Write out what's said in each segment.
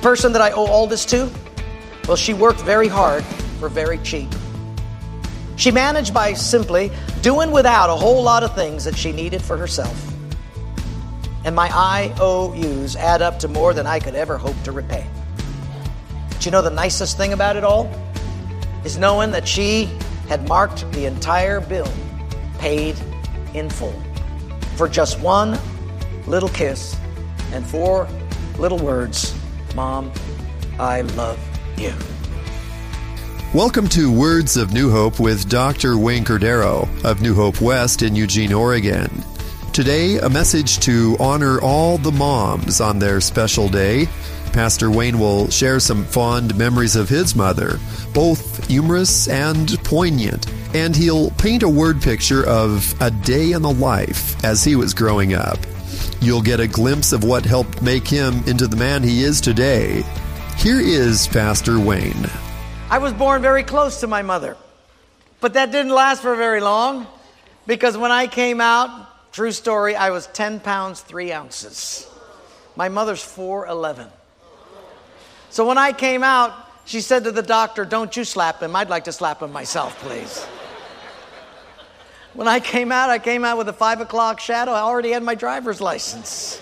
person that I owe all this to? Well, she worked very hard for very cheap. She managed by simply doing without a whole lot of things that she needed for herself. And my IOUs add up to more than I could ever hope to repay. But you know the nicest thing about it all? Is knowing that she had marked the entire bill paid in full for just one little kiss and 4 little words. Mom, I love you. Welcome to Words of New Hope with Dr. Wayne Cordero of New Hope West in Eugene, Oregon. Today, a message to honor all the moms on their special day. Pastor Wayne will share some fond memories of his mother, both humorous and poignant, and he'll paint a word picture of a day in the life as he was growing up. You'll get a glimpse of what helped make him into the man he is today. Here is Pastor Wayne. I was born very close to my mother, but that didn't last for very long because when I came out, true story, I was 10 pounds, 3 ounces. My mother's 4'11". So when I came out, she said to the doctor, "Don't you slap him. I'd like to slap him myself, please." When I came out with a 5 o'clock shadow. I already had my driver's license.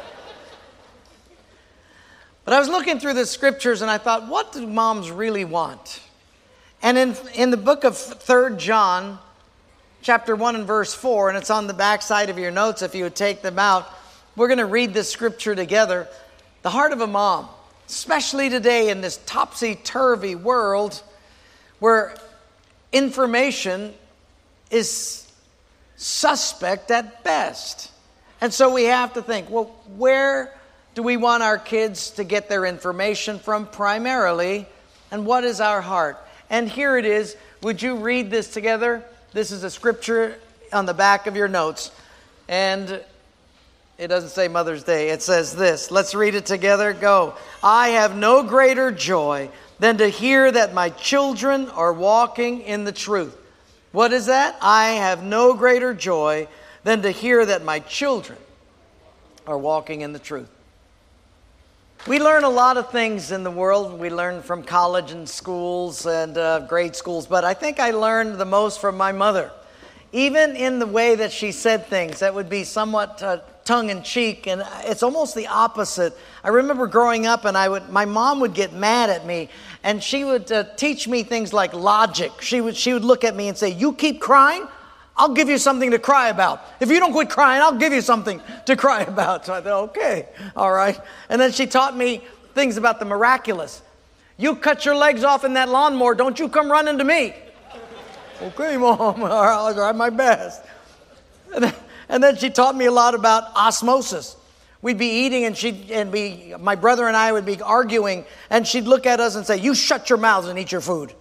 But I was looking through the scriptures and I thought, what do moms really want? And in the book of 3 John, chapter 1 and verse 4, and it's on the back side of your notes if you would take them out, we're going to read this scripture together. The heart of a mom, especially today in this topsy-turvy world where information is suspect at best. And so we have to think, well, where do we want our kids to get their information from primarily? And what is our heart? And here it is. Would you read this together? This is a scripture on the back of your notes. And it doesn't say Mother's Day. It says this. Let's read it together. Go. I have no greater joy than to hear that my children are walking in the truth. What is that? I have no greater joy than to hear that my children are walking in the truth. We learn a lot of things in the world. We learn from college and schools and grade schools, but I think I learned the most from my mother. Even in the way that she said things that would be somewhat tongue-in-cheek, and it's almost the opposite. I remember growing up and my mom would get mad at me, and she would teach me things like logic. She would look at me and say, "You keep crying, I'll give you something to cry about. If you don't quit crying, I'll give you something to cry about." So I thought, okay, all right. And then she taught me things about the miraculous. "You cut your legs off in that lawnmower, don't you come running to me." "Okay, Mom, all right, I'll try my best." And then she taught me a lot about osmosis. We'd be eating and my brother and I would be arguing, and she'd look at us and say, "You shut your mouths and eat your food."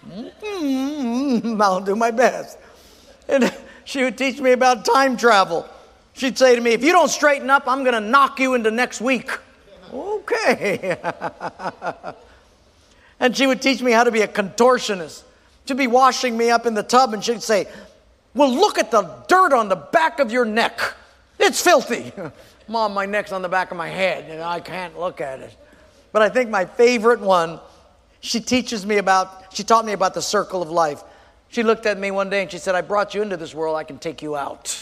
I'll do my best. And she would teach me about time travel. She'd say to me, "If you don't straighten up, I'm going to knock you into next week." Okay. And she would teach me how to be a contortionist. She'd be washing me up in the tub and she'd say, "Well, look at the dirt on the back of your neck. It's filthy." "Mom, my neck's on the back of my head and I can't look at it." But I think my favorite one, she taught me about the circle of life. She looked at me one day and she said, "I brought you into this world, I can take you out."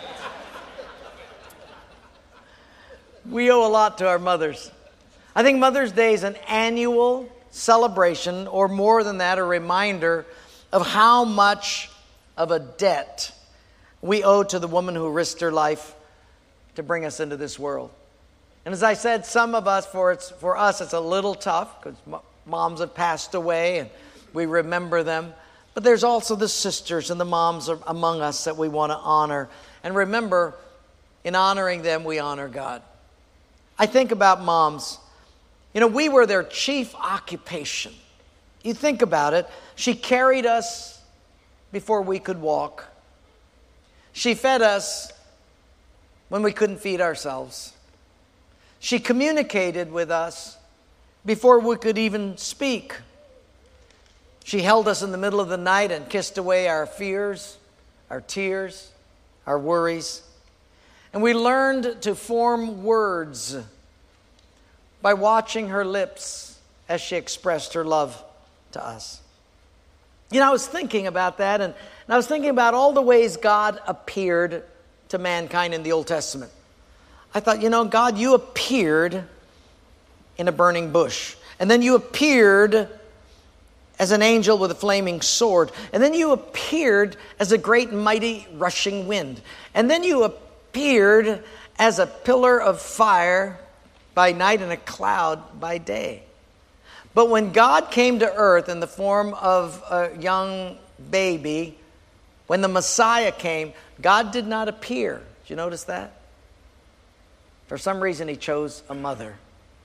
We owe a lot to our mothers. I think Mother's Day is an annual celebration, or more than that, a reminder of how much of a debt we owe to the woman who risked her life to bring us into this world. And as I said, some of us, for us, it's a little tough because moms have passed away and we remember them. But there's also the sisters and the moms among us that we want to honor. And remember, in honoring them, we honor God. I think about moms. You know, we were their chief occupation. You think about it. She carried us before we could walk. She fed us when we couldn't feed ourselves. She communicated with us before we could even speak. She held us in the middle of the night and kissed away our fears, our tears, our worries. And we learned to form words by watching her lips as she expressed her love to us. You know, I was thinking about that, and I was thinking about all the ways God appeared to mankind in the Old Testament. I thought, you know, God, you appeared in a burning bush. And then you appeared as an angel with a flaming sword. And then you appeared as a great and mighty rushing wind. And then you appeared as a pillar of fire by night and a cloud by day. But when God came to earth in the form of a young baby, when the Messiah came, God did not appear. Did you notice that? For some reason, he chose a mother.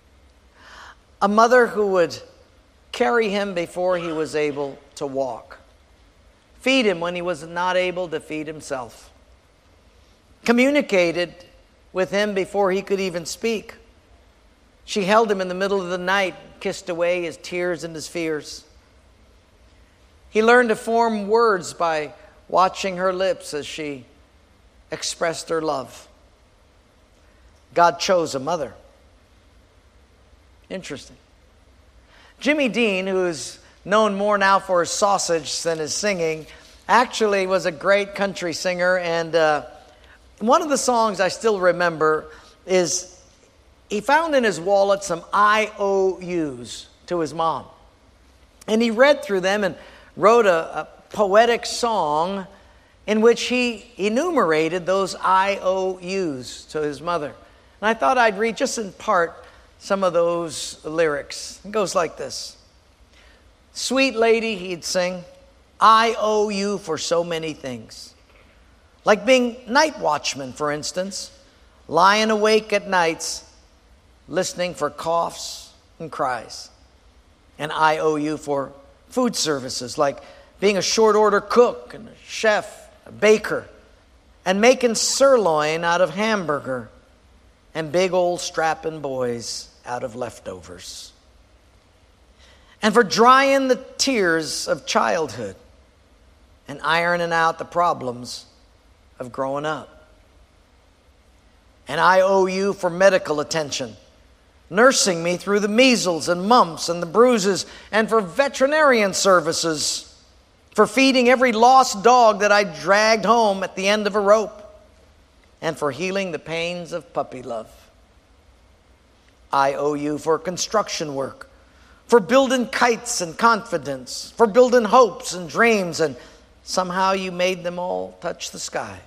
A mother who would carry him before he was able to walk. Feed him when he was not able to feed himself. Communicated with him before he could even speak. She held him in the middle of the night, kissed away his tears and his fears. He learned to form words by watching her lips as she expressed her love. God chose a mother. Interesting. Jimmy Dean, who's known more now for his sausage than his singing, actually was a great country singer. And one of the songs I still remember is he found in his wallet some IOUs to his mom. And he read through them and wrote a poetic song in which he enumerated those IOUs to his mother. And I thought I'd read just in part some of those lyrics. It goes like this. Sweet lady, he'd sing, I owe you for so many things. Like being night watchman, for instance, lying awake at nights, listening for coughs and cries. And I owe you for food services, like being a short order cook and a chef, a baker, and making sirloin out of hamburger and big old strapping boys out of leftovers. And for drying the tears of childhood and ironing out the problems of growing up. And I owe you for medical attention, nursing me through the measles and mumps and the bruises, and for veterinarian services, for feeding every lost dog that I dragged home at the end of a rope, and for healing the pains of puppy love. I owe you for construction work, for building kites and confidence, for building hopes and dreams, and somehow you made them all touch the sky.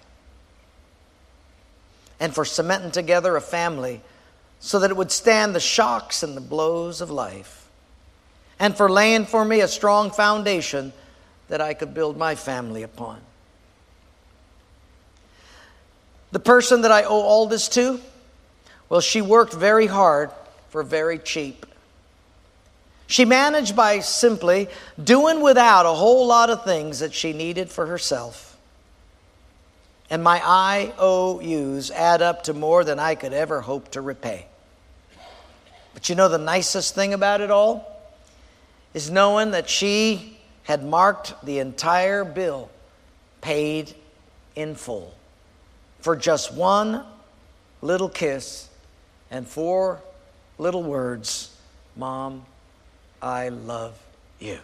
And for cementing together a family so that it would stand the shocks and the blows of life. And for laying for me a strong foundation that I could build my family upon. The person that I owe all this to, well, she worked very hard for very cheap. She managed by simply doing without a whole lot of things that she needed for herself. And my IOUs add up to more than I could ever hope to repay. But you know the nicest thing about it all is knowing that she had marked the entire bill paid in full for just one little kiss and 4 little words, Mom, I love you.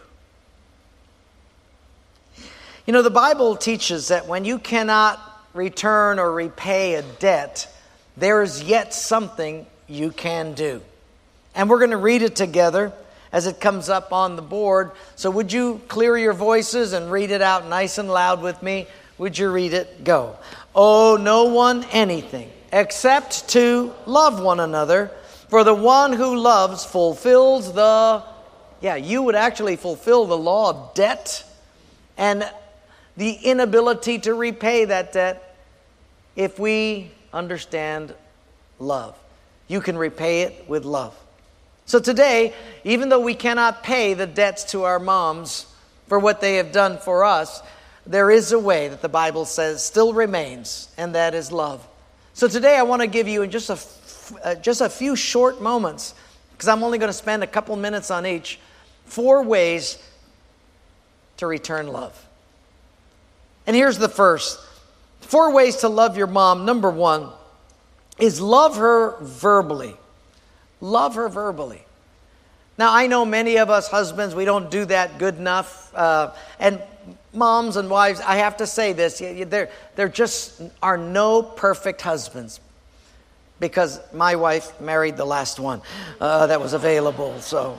You know, the Bible teaches that when you cannot return or repay a debt, there is yet something you can do. And we're going to read it together as it comes up on the board. So would you clear your voices and read it out nice and loud with me? Would you read it? Go. Owe no one anything except to love one another, for the one who loves fulfills you would actually fulfill the law of debt and the inability to repay that debt if we understand love. You can repay it with love. So today, even though we cannot pay the debts to our moms for what they have done for us, there is a way that the Bible says still remains, and that is love. So today I want to give you in just a few short moments, because I'm only going to spend a couple minutes on each, 4 ways to return love. And here's the first. 4 ways to love your mom. Number 1 is love her verbally. Love her verbally. Now, I know many of us husbands, we don't do that good enough. And moms and wives, I have to say this, there just are no perfect husbands. Because my wife married the last one that was available, so.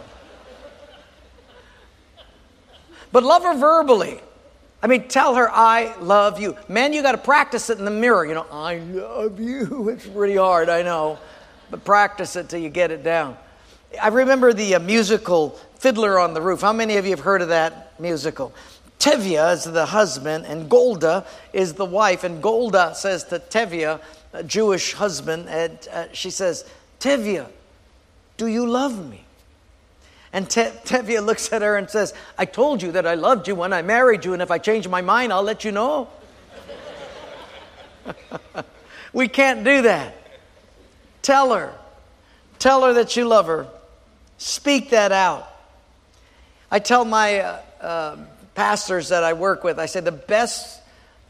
But love her verbally. I mean, tell her, I love you. Man, you got to practice it in the mirror. You know, I love you. It's pretty hard, I know. But practice it till you get it down. I remember the musical Fiddler on the Roof. How many of you have heard of that musical? Tevye is the husband and Golda is the wife. And Golda says to Tevye, a Jewish husband, and she says, Tevye, do you love me? And Tevye looks at her and says, I told you that I loved you when I married you, and if I change my mind, I'll let you know. We can't do that. Tell her that you love her. Speak that out. I tell my pastors that I work with, I say the best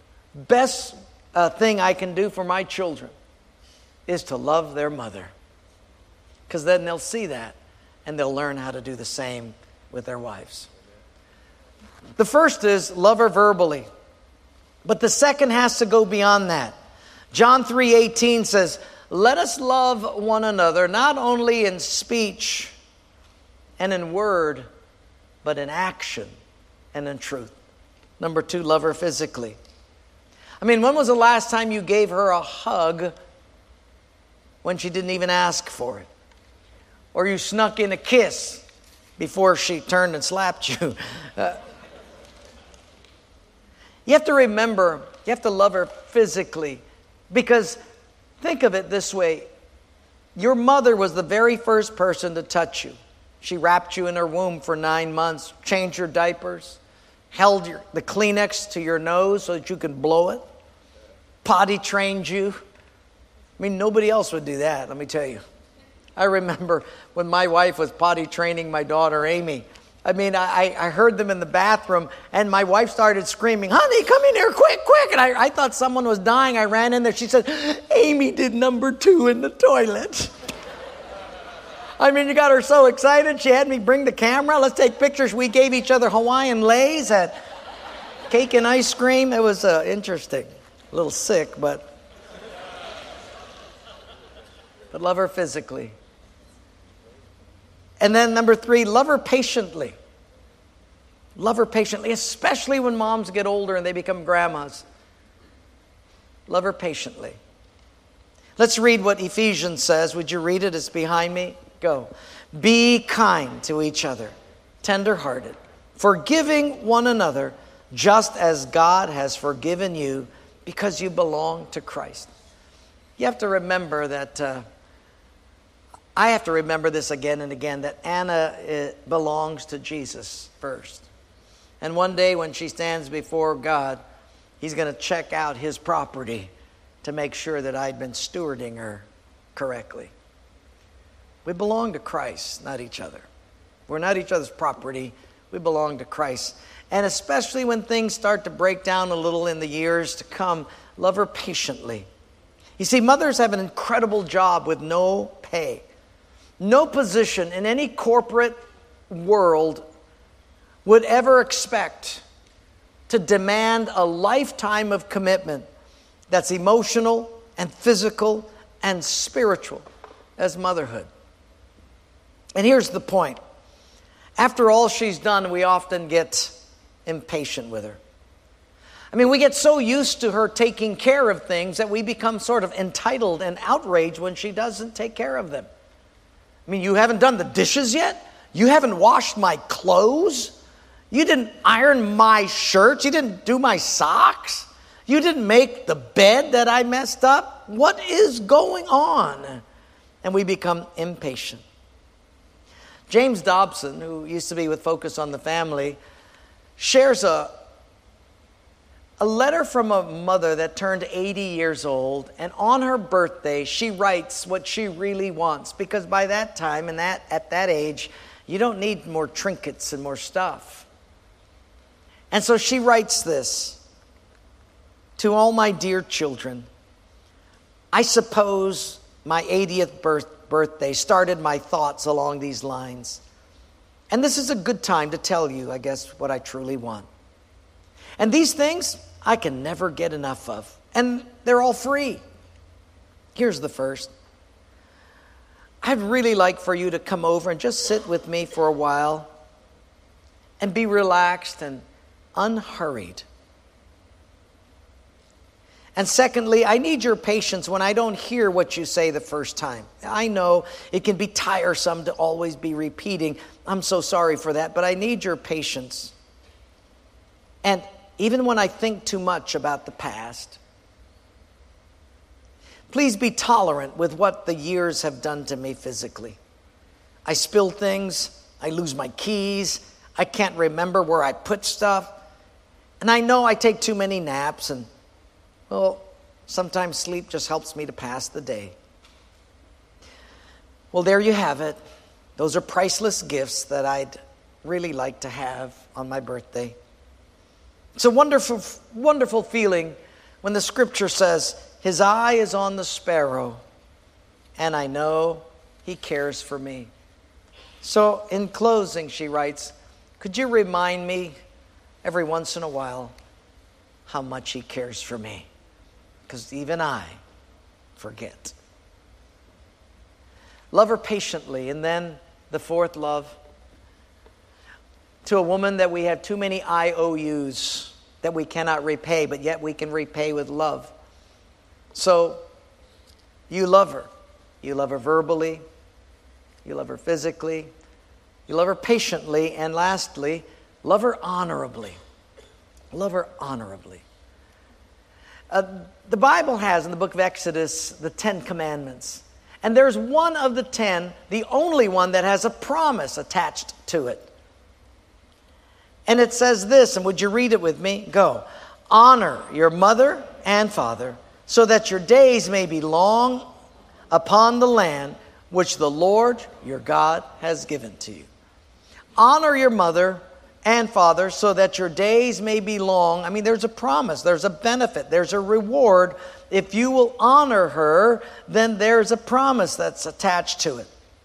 thing I can do for my children is to love their mother. Because then they'll see that and they'll learn how to do the same with their wives. The first is love her verbally. But the second has to go beyond that. John 3:18 says, let us love one another, not only in speech and in word, but in action and in truth. Number 2, love her physically. I mean, when was the last time you gave her a hug when she didn't even ask for it? Or you snuck in a kiss before she turned and slapped you? You have to remember, you have to love her physically. Because think of it this way. Your mother was the very first person to touch you. She wrapped you in her womb for 9 months, changed your diapers, held the Kleenex to your nose so that you could blow it, potty trained you. I mean, nobody else would do that, let me tell you. I remember when my wife was potty training my daughter, Amy. I mean, I heard them in the bathroom, and my wife started screaming, honey, come in here, quick, quick. And I thought someone was dying. I ran in there. She said, Amy did number 2 in the toilet. I mean, you got her so excited. She had me bring the camera. Let's take pictures. We gave each other Hawaiian lays, had cake and ice cream. It was interesting. A little sick, but love her physically. And then number 3, love her patiently. Love her patiently, especially when moms get older and they become grandmas. Love her patiently. Let's read what Ephesians says. Would you read it? It's behind me. Go. Be kind to each other, tender-hearted, forgiving one another, just as God has forgiven you, because you belong to Christ. You have to remember that, I have to remember this again and again, that Anna belongs to Jesus first. And one day when she stands before God, He's going to check out His property to make sure that I'd been stewarding her correctly. We belong to Christ, not each other. We're not each other's property. We belong to Christ. And especially when things start to break down a little in the years to come, love her patiently. You see, mothers have an incredible job with no pay. No position in any corporate world would ever expect to demand a lifetime of commitment that's emotional and physical and spiritual as motherhood. And here's the point. After all she's done, we often get impatient with her. I mean, we get so used to her taking care of things that we become sort of entitled and outraged when she doesn't take care of them. I mean, you haven't done the dishes yet? You haven't washed my clothes? You didn't iron my shirts? You didn't do my socks? You didn't make the bed that I messed up? What is going on? And we become impatient. James Dobson, who used to be with Focus on the Family, shares a letter from a mother that turned 80 years old, and on her birthday, she writes what she really wants, because by that time and at that age, you don't need more trinkets and more stuff. And so she writes this: to all my dear children, I suppose my 80th birthday started my thoughts along these lines. And this is a good time to tell you, I guess, what I truly want. And these things I can never get enough of. And they're all free. Here's the first. I'd really like for you to come over and just sit with me for a while and be relaxed and unhurried. And secondly, I need your patience when I don't hear what you say the first time. I know it can be tiresome to always be repeating. I'm so sorry for that, but I need your patience. And even when I think too much about the past, please be tolerant with what the years have done to me physically. I spill things, I lose my keys, I can't remember where I put stuff, and I know I take too many naps, and well, sometimes sleep just helps me to pass the day. Well, there you have it. Those are priceless gifts that I'd really like to have on my birthday. It's a wonderful, wonderful feeling when the scripture says, His eye is on the sparrow, and I know He cares for me. So in closing, she writes, could you remind me every once in a while how much He cares for me? Because even I forget. Love her patiently. And then the fourth love, to a woman that we have too many IOUs that we cannot repay, but yet we can repay with love. So you love her. You love her verbally. You love her physically. You love her patiently. And lastly, love her honorably. Love her honorably. The Bible has in the book of Exodus the 10 commandments. And there's one of the 10, the only one that has a promise attached to it. And it says this, and would you read it with me? Go. Honor your mother and father, so that your days may be long upon the land which the Lord your God has given to you. Honor your mother and father, so that your days may be long. I mean, there's a promise, there's a benefit, there's a reward. If you will honor her, then there's a promise that's attached to it.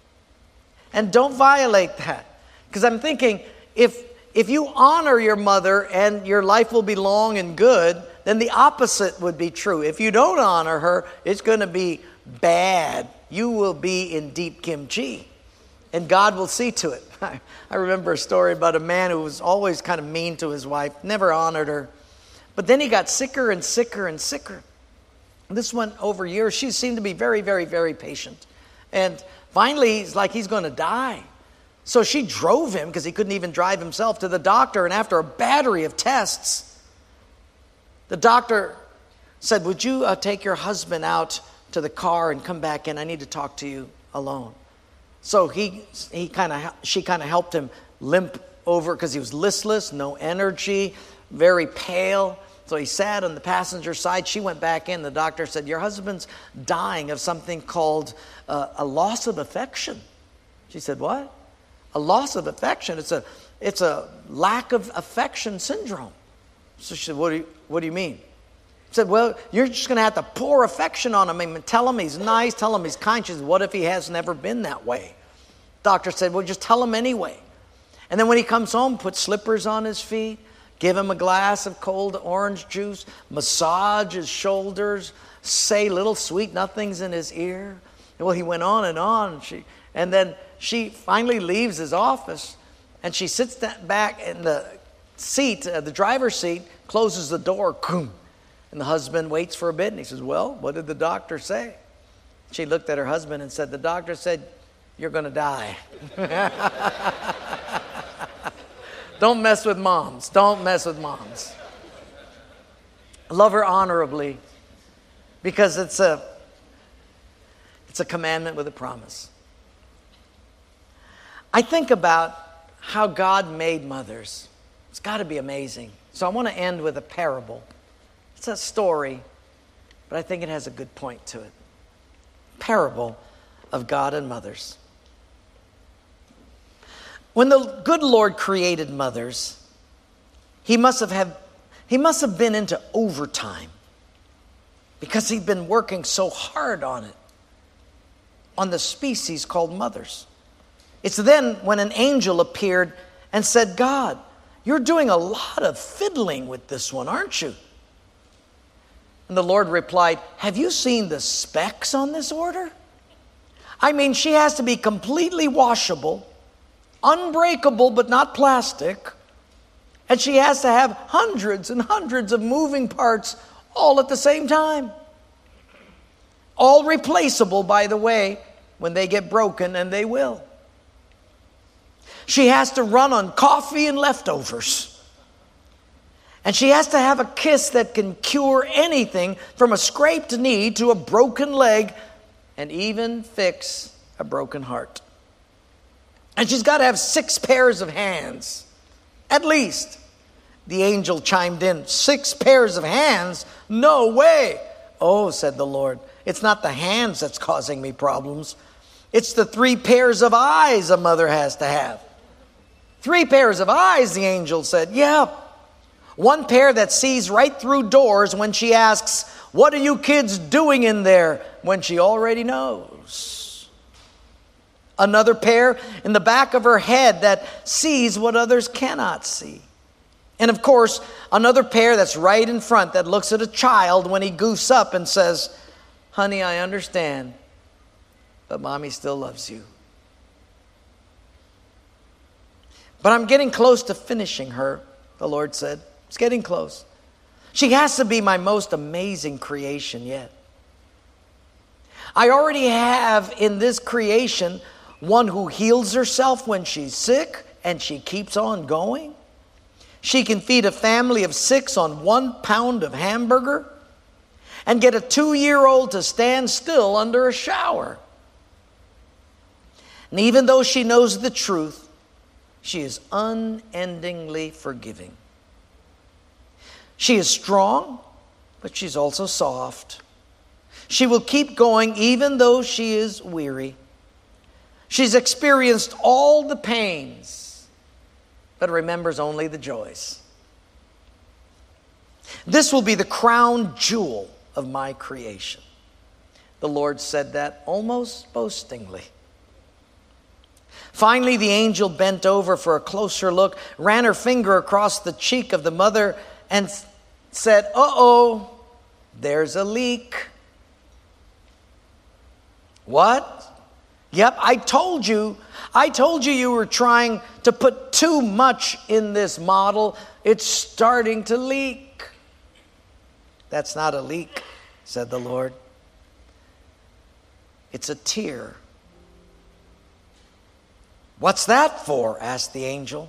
And don't violate that. Because I'm thinking, if you honor your mother and your life will be long and good, then the opposite would be true. If you don't honor her, it's going to be bad. You will be in deep kimchi. And God will see to it. I remember a story about a man who was always kind of mean to his wife, never honored her. But then he got sicker and sicker and sicker. This went over years. She seemed to be very, very, very patient. And finally, he's going to die. So she drove him, because he couldn't even drive himself, to the doctor. And after a battery of tests, the doctor said, would you take your husband out to the car and come back in? I need to talk to you alone. So she kind of helped him limp over, because he was listless, no energy, very pale. So he sat on the passenger side. She went back in. The doctor said, your husband's dying of something called a loss of affection. She said, what? A loss of affection. It's a lack of affection syndrome. So she said, what do you mean? He said, well, you're just going to have to pour affection on him and tell him he's nice, tell him he's kind. She said, what if he has never been that way? Doctor said, well, just tell him anyway. And then when he comes home, put slippers on his feet, give him a glass of cold orange juice, massage his shoulders, say little sweet nothings in his ear. And well, he went on and on. And then she finally leaves his office, and she sits back in the seat, the driver's seat, closes the door, and the husband waits for a bit, and he says, well, what did the doctor say? She looked at her husband and said, the doctor said, you're going to die. Don't mess with moms. Don't mess with moms. Love her honorably, because it's a commandment with a promise. I think about how God made mothers. It's got to be amazing. So I want to end with a parable. It's a story, but I think it has a good point to it. Parable of God and mothers. When the good Lord created mothers, he must have been into overtime, because he'd been working so hard on it. on the species called mothers. It's then when an angel appeared and said, God, you're doing a lot of fiddling with this one, aren't you? And the Lord replied, have you seen the specs on this order? I mean, she has to be completely washable, unbreakable but not plastic, and she has to have hundreds and hundreds of moving parts all at the same time. All replaceable, by the way, when they get broken, and they will. She has to run on coffee and leftovers. And she has to have a kiss that can cure anything from a scraped knee to a broken leg and even fix a broken heart. And she's got to have 6 pairs of hands, at least. The angel chimed in, 6 pairs of hands? No way. Oh, said the Lord, it's not the hands that's causing me problems. It's the 3 pairs of eyes a mother has to have. 3 pairs of eyes, the angel said. Yeah. 1 pair that sees right through doors when she asks, what are you kids doing in there? When she already knows. Another pair in the back of her head that sees what others cannot see. And of course, another pair that's right in front that looks at a child when he goofs up and says, honey, I understand, but mommy still loves you. But I'm getting close to finishing her, the Lord said. It's getting close. She has to be my most amazing creation yet. I already have in this creation one who heals herself when she's sick and she keeps on going. She can feed a family of 6 on 1 pound of hamburger and get a 2-year-old to stand still under a shower. And even though she knows the truth, she is unendingly forgiving. She is strong, but she's also soft. She will keep going even though she is weary. She's experienced all the pains, but remembers only the joys. This will be the crown jewel of my creation. The Lord said that almost boastingly. Finally, the angel bent over for a closer look, ran her finger across the cheek of the mother, and said, uh-oh, there's a leak. What? Yep, I told you you were trying to put too much in this model. It's starting to leak. That's not a leak, said the Lord. It's a tear. What's that for? Asked the angel.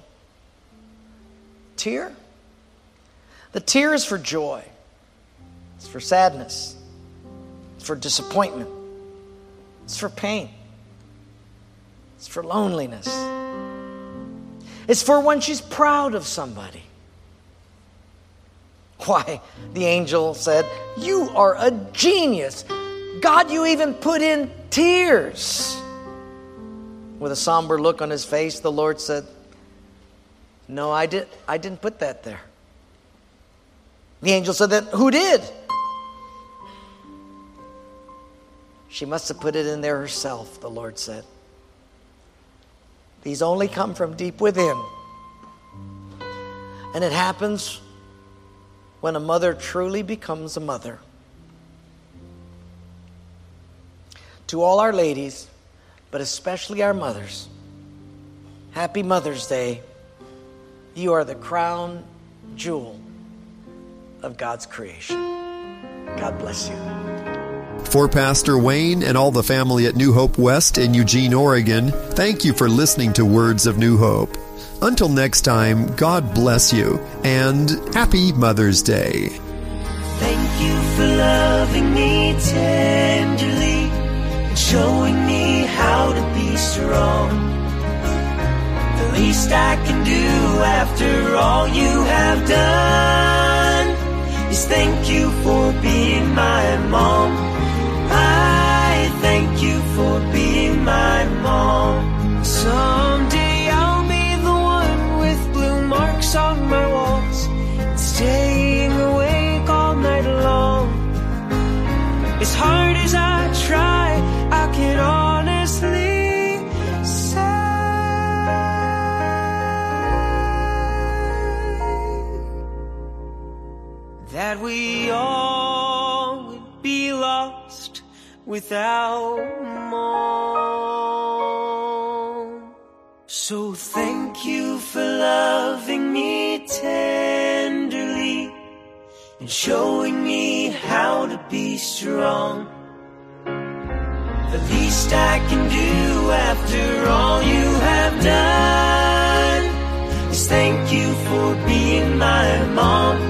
Tear? The tear is for joy. It's for sadness. It's for disappointment. It's for pain. It's for loneliness. It's for when she's proud of somebody. Why, the angel said, you are a genius. God, you even put in tears. With a somber look on his face, the Lord said, no, I didn't put that there. The angel said, then who did? She must have put it in there herself, the Lord said. These only come from deep within. And it happens when a mother truly becomes a mother. To all our ladies, but especially our mothers, happy Mother's Day. You are the crown jewel of God's creation. God bless you. For Pastor Wayne and all the family at New Hope West in Eugene, Oregon, thank you for listening to Words of New Hope. Until next time, God bless you, and Happy Mother's Day. Thank you for loving me tenderly and showing me how to be strong. The least I can do after all you have done is thank you for being my mom. I thank you for being my mom. Someday I'll be the one with blue marks on my walls, staying awake all night long. As hard as I try, I can honestly without Mom. So thank you for loving me tenderly and showing me how to be strong. The least I can do after all you have done is thank you for being my mom.